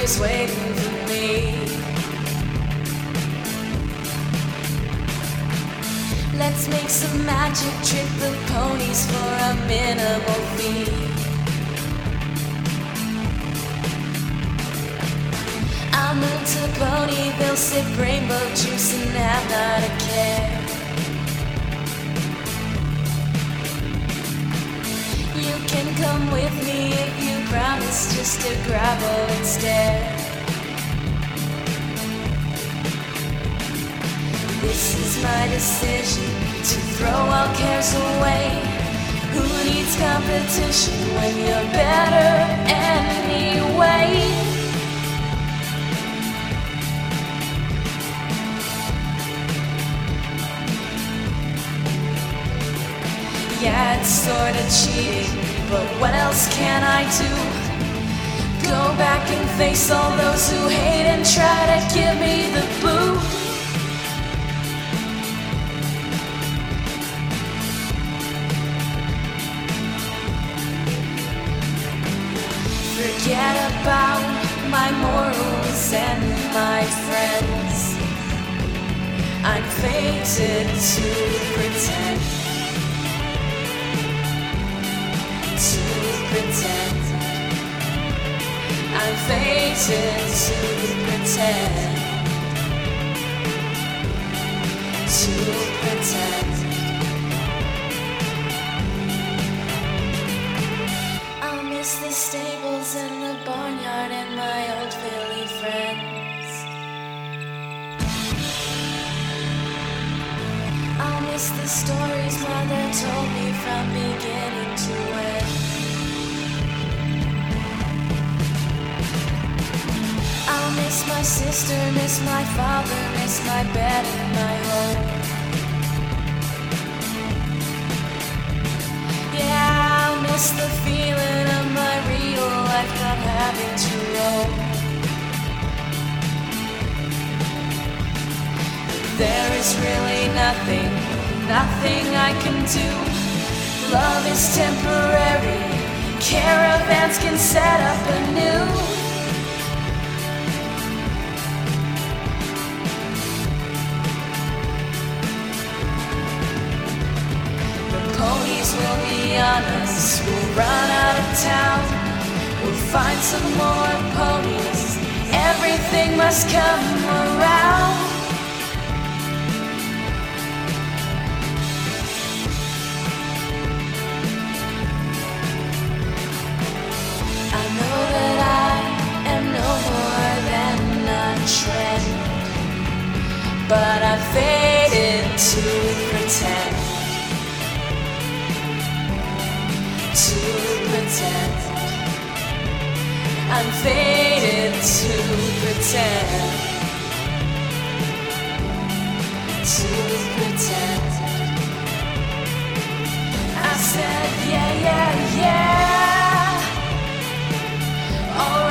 is waiting for me. Let's make some magic, trick the ponies for a minimal fee. I'll move to the pony, they'll sip rainbow juice and have not a care. You can come with me if you promise just to gravel and stare. This is my decision, to throw all cares away. Who needs competition when you're better anyway? Yeah, it's sorta cheating, but what else can I do? Go back and face all those who hate and try to give me the boot. Forget about my morals and my friends. I'm fated to pretend. I'm fated to pretend. To pretend. I'll miss the stables and the barnyard and my old Philly friends. I'll miss the stories Mother told me from beginning to end. I'll miss my sister, miss my father, miss my bed and my home. Yeah, I'll miss the feeling of my real life not having to roam. There is really nothing I can do. Love is temporary, caravans can set up anew. Ponies will be on us, we'll run out of town. We'll find some more ponies, everything must come around. I know that I am no more than a trend, but I'm fated to pretend. To pretend. I'm fated to pretend. To pretend. I said, yeah, yeah, yeah. All right.